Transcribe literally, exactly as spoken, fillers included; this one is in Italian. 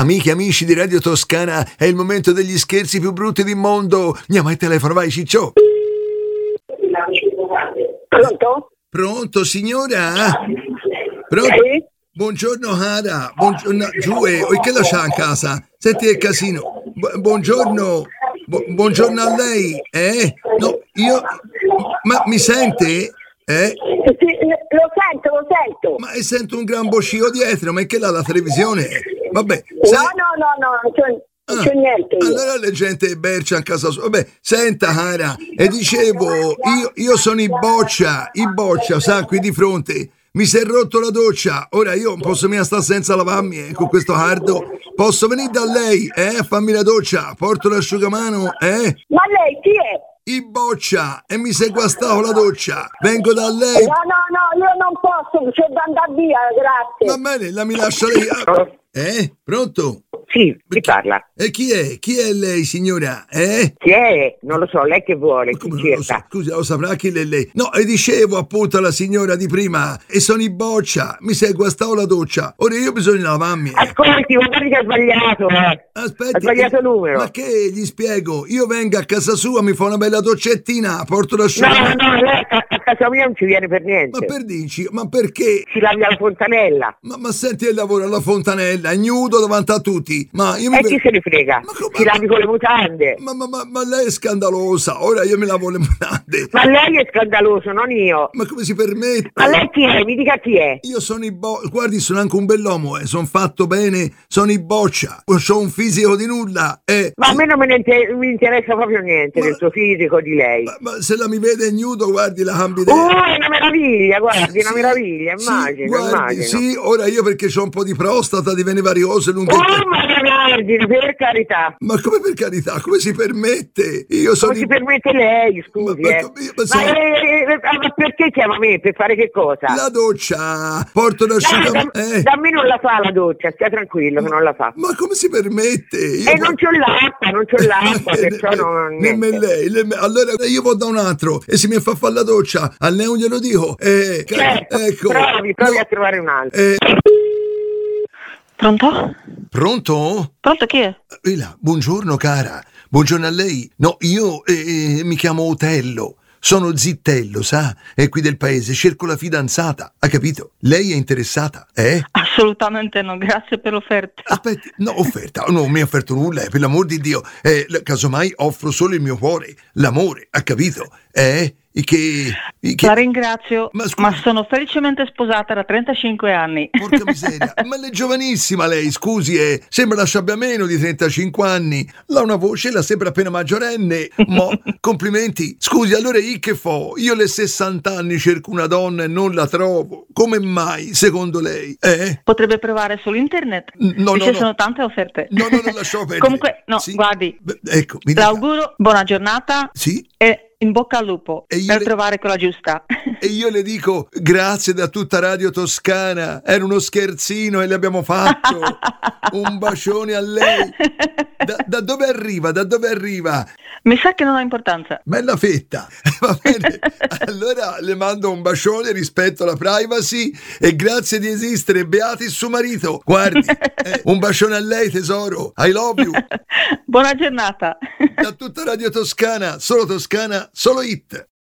Amiche e amici di Radio Toscana, è il momento degli scherzi più brutti del mondo. Andiamo al telefono, vai Ciccio. Pronto? Pronto, signora? Pronto? Sì? Buongiorno cara, buongiorno, giù, eh, che la c'ha in casa? Senti che casino. Bu- buongiorno, Bu- buongiorno a lei, eh? No, io, ma mi sente? Eh? Sì, lo sento, lo sento. Ma sento un gran boscio dietro, ma è che là la televisione? Vabbè, No, se- no, no, no, non c'è, non Ah, c'è niente. io. allora la gente bercia a casa sua. Vabbè, senta cara, e dicevo, io, io sono i boccia, i boccia, sa, qui di fronte. Mi si è rotto la doccia, ora io non posso mica stare senza lavarmi eh, con questo hardo. Posso venire da lei, eh, a farmi la doccia, porto l'asciugamano, eh? Ma lei chi è? I boccia, e mi si è guastato la doccia. Vengo da lei. No, no, no, io non posso, c'è da andare via, Va grazie. bene, la mi lascia lei. Ah, eh? Pronto? Sì, chi parla? E chi è? Chi è lei, signora? Eh? Chi è? Non lo so, lei che vuole, Ma chi come non lo so? cerca? Scusi, lo saprà chi è lei? No, e dicevo appunto alla signora di prima, e sono i boccia, mi sei guastato la doccia, ora io bisogna lavarmi. eh. Ascolti, magari che ha sbagliato, eh. Aspetti, Ha sbagliato eh, numero. Ma che gli spiego? Io vengo a casa sua, mi fa una bella doccettina, porto No, l'asciugamano. no, lei a, a casa mia non ci viene per niente. Ma per dici, ma perché? Si lavi alla fontanella. Ma, ma senti il lavoro alla fontanella, è nudo davanti a tutti. Ma io mi E chi se ne frega? Ma come- Si lavi con le mutande. ma, ma, ma, ma lei è scandalosa, ora io mi lavo le mutande. Ma lei è scandaloso, non io. Ma come si permette? Ma lei chi è? Mi dica chi è. Io sono i bo... Guardi, sono anche un bell'uomo, eh. Sono fatto bene, sono i boccia. Ho un fisico di nulla, eh. Ma a me non me ne inter- mi interessa proprio niente Ma- del suo fisico, di lei. Ma, ma se la mi vede nudo, guardi la cambi Oh, è una meraviglia, guardi, Eh, una sì, meraviglia, sì, immagino, guardi, immagino. sì, ora io perché ho un po' di prostata, di vene variose, lunghe... Oh, ma che vergine, per carità. Ma come per carità, come si permette? Io sono... Come si i- permette lei, scusi, Ma- ma eh? come- ma Ma, sai- eh, eh, ma perché chiama me? Per fare che cosa? La doccia, porto No, l'asciugamano... da, Eh. da me non la fa la doccia, stia tranquillo che non la fa. Ma come si permette? Io E poi- non c'ho l'acqua, non c'ho l'acqua, Eh, perciò ne- non... nemmeno niente. lei, nemm- allora io vado da un altro e se mi fa fare la doccia, a lei non glielo dico. Eh, ca- Certo, ecco. provi, provi No, a trovare un altro. eh, Pronto? pronto? Pronto, chi è? Eh, là, buongiorno cara, buongiorno a lei. No, io eh, eh, mi chiamo Otello. Sono zittello, sa? È qui del paese, cerco la fidanzata, ha capito? Lei è interessata, eh? Assolutamente no, grazie per l'offerta. Aspetti, no, offerta, no, non mi ha offerto nulla, eh, per l'amor di Dio. Eh, l- casomai offro solo il mio cuore, l'amore, ha capito? Eh? I Che, i che... La ringrazio, Ma ma, scusi. sono felicemente sposata da trentacinque anni. Porca miseria, ma lei è giovanissima lei, scusi, eh. Sembra la abbia meno di trentacinque anni. La una voce la sembra appena maggiorenne. Mo, complimenti. Scusi, allora io che fo? Io le sessanta anni cerco una donna e non la trovo. Come mai, secondo lei? Eh? Potrebbe provare su internet. N- no, e no, ci no. sono tante offerte. No, no, non lasciamo perdere. Comunque, no, Sì. guardi, Beh, ecco, mi le dica. auguro buona giornata Sì? e in bocca al lupo E io per le- trovare quella giusta. E io le dico grazie da tutta Radio Toscana, era uno scherzino e l'abbiamo fatto. Un bacione a lei. Da, da dove arriva? Da dove arriva? Mi sa che non ha importanza. Bella fetta. Va bene. Allora le mando un bacione rispetto alla privacy e grazie di esistere, beati il suo marito. Guardi, eh, un bacione a lei tesoro. I love you. Buona giornata. Da tutta Radio Toscana, solo Toscana, solo hit.